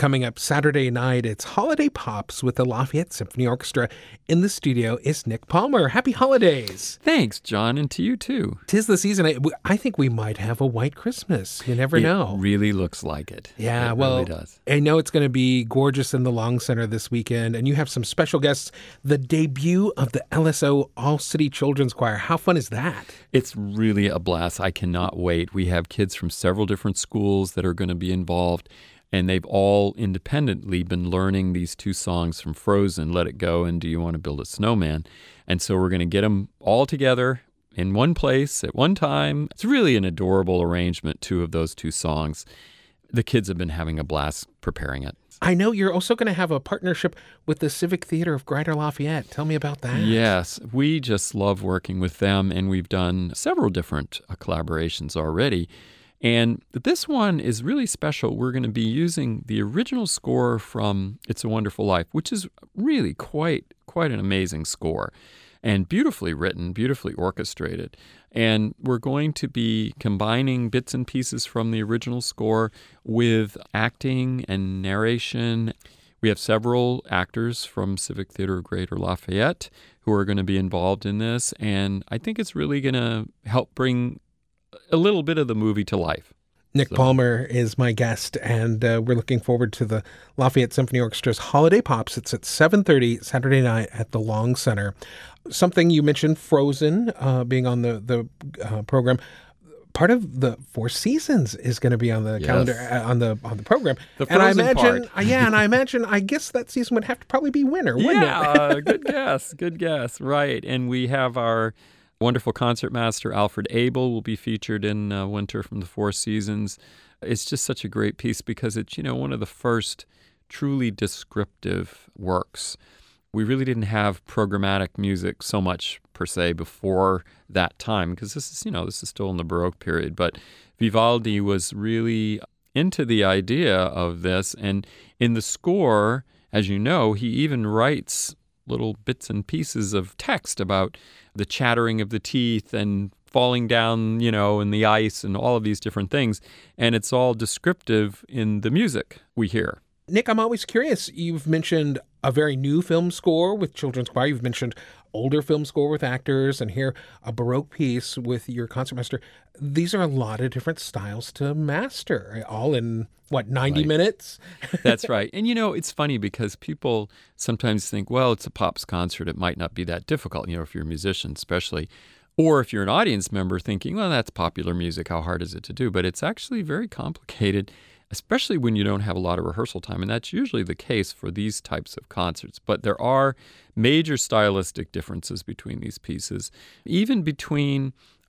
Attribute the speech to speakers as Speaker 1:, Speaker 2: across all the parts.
Speaker 1: Coming up Saturday night, it's Holiday Pops with the Lafayette Symphony Orchestra. In the studio is Nick Palmer. Happy holidays.
Speaker 2: Thanks, John, and to you too.
Speaker 1: 'Tis the season. I think we might have a white Christmas. You never know.
Speaker 2: It really looks like it.
Speaker 1: Yeah,
Speaker 2: it
Speaker 1: well,
Speaker 2: really does.
Speaker 1: I know it's going to be gorgeous in the Long Center this weekend, and you have some special guests. The debut of the LSO All-City Children's Choir. How fun is that?
Speaker 2: It's really a blast. I cannot wait. We have kids from several different schools that are going to be involved, and they've all independently been learning these two songs from Frozen, Let It Go and Do You Want to Build a Snowman? And so we're going to get them all together in one place at one time. It's really an adorable arrangement, two of those two songs. The kids have been having a blast preparing it.
Speaker 1: I know you're also going to have a partnership with the Civic Theater of Greater Lafayette. Tell me about that.
Speaker 2: Yes, we just love working with them, and we've done several different collaborations already. And this one is really special. We're going to be using the original score from It's a Wonderful Life, which is really quite an amazing score and beautifully written, beautifully orchestrated. And we're going to be combining bits and pieces from the original score with acting and narration. We have several actors from Civic Theater of Greater Lafayette who are going to be involved in this, and I think it's really going to help bring a little bit of the movie to life.
Speaker 1: Nick Palmer is my guest, and we're looking forward to the Lafayette Symphony Orchestra's Holiday Pops. It's at 7:30 Saturday night at the Long Center. Something you mentioned, Frozen, being on the program. Part of the Four Seasons is going to be on the calendar, on the program.
Speaker 2: The Frozen part.
Speaker 1: And I guess that season would have to probably be winter, wouldn't it?
Speaker 2: Good guess. Right. And we have our wonderful concertmaster, Alfred Abel, will be featured in Winter from the Four Seasons. It's just such a great piece because it's, one of the first truly descriptive works. We really didn't have programmatic music so much per se before that time because this is still in the Baroque period. But Vivaldi was really into the idea of this. And in the score, as you know, he even writes little bits and pieces of text about the chattering of the teeth and falling down, in the ice and all of these different things. And it's all descriptive in the music we hear.
Speaker 1: Nick, I'm always curious. You've mentioned a very new film score with children's choir. You've mentioned older film score with actors, and here a Baroque piece with your concertmaster. These are a lot of different styles to master, all in, 90 minutes?
Speaker 2: That's right. And, it's funny because people sometimes think, well, it's a Pops concert. It might not be that difficult, if you're a musician especially. Or if you're an audience member thinking, well, that's popular music. How hard is it to do? But it's actually very complicated, especially when you don't have a lot of rehearsal time. And that's usually the case for these types of concerts. But there are major stylistic differences between these pieces, even between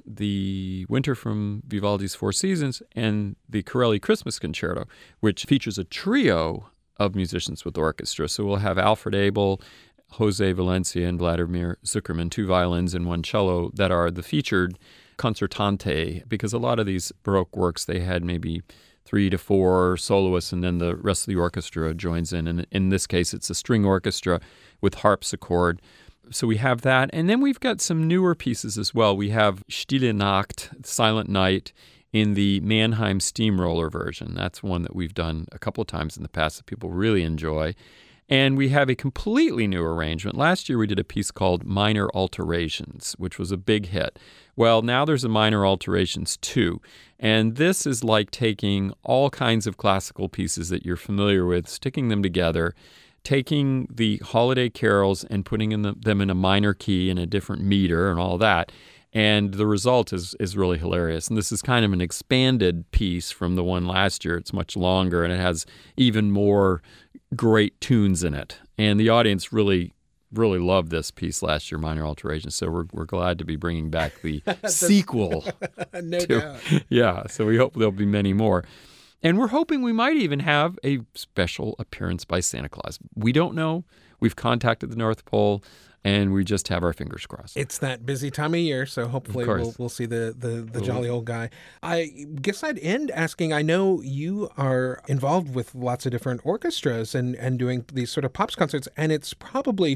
Speaker 2: the Winter from Vivaldi's Four Seasons and the Corelli Christmas Concerto, which features a trio of musicians with orchestra. So we'll have Alfred Abel, Jose Valencia, and Vladimir Zuckerman, two violins and one cello that are the featured concertante, because a lot of these Baroque works, they had maybe 3 to 4 soloists, and then the rest of the orchestra joins in. And in this case, it's a string orchestra with harpsichord. So we have that. And then we've got some newer pieces as well. We have Stille Nacht, Silent Night, in the Mannheim Steamroller version. That's one that we've done a couple of times in the past that people really enjoy. And we have a completely new arrangement. Last year we did a piece called Minor Alterations, which was a big hit. Well, now there's a Minor Alterations 2. And this is like taking all kinds of classical pieces that you're familiar with, sticking them together, taking the holiday carols and putting them in a minor key in a different meter and all that. And the result is really hilarious. And this is kind of an expanded piece from the one last year. It's much longer, and it has even more great tunes in it. And the audience really loved this piece last year, Minor Alterations. So we're glad to be bringing back the sequel.
Speaker 1: No doubt.
Speaker 2: Yeah, so we hope there'll be many more. And we're hoping we might even have a special appearance by Santa Claus. We don't know. We've contacted the North Pole, and we just have our fingers crossed.
Speaker 1: It's that busy time of year, so hopefully we'll see the jolly old guy. I guess I'd end asking, I know you are involved with lots of different orchestras and doing these sort of Pops concerts, and it's probably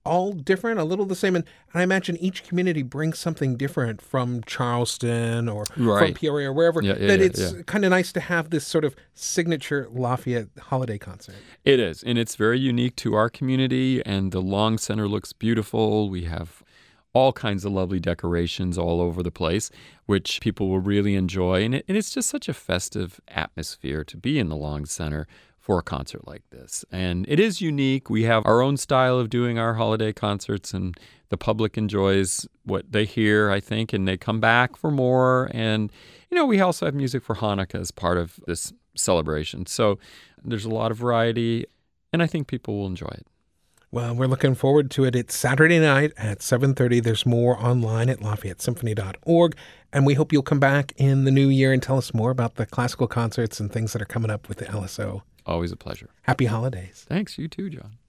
Speaker 1: all different, a little the same. And I imagine each community brings something different from Charleston or from
Speaker 2: Right.
Speaker 1: Peoria or wherever,
Speaker 2: Yeah,
Speaker 1: that
Speaker 2: yeah,
Speaker 1: it's
Speaker 2: yeah.
Speaker 1: kind of nice to have this sort of signature Lafayette holiday concert.
Speaker 2: It is, and it's very unique to our community, and the Long Center looks beautiful. We have all kinds of lovely decorations all over the place, which people will really enjoy. And it's just such a festive atmosphere to be in the Long Center for a concert like this. And it is unique. We have our own style of doing our holiday concerts, and the public enjoys what they hear, I think, and they come back for more. And, we also have music for Hanukkah as part of this celebration. So there's a lot of variety, and I think people will enjoy it.
Speaker 1: Well, we're looking forward to it. It's Saturday night at 7:30. There's more online at LafayetteSymphony.org. And we hope you'll come back in the new year and tell us more about the classical concerts and things that are coming up with the LSO.
Speaker 2: Always a pleasure.
Speaker 1: Happy holidays.
Speaker 2: Thanks. You too, John.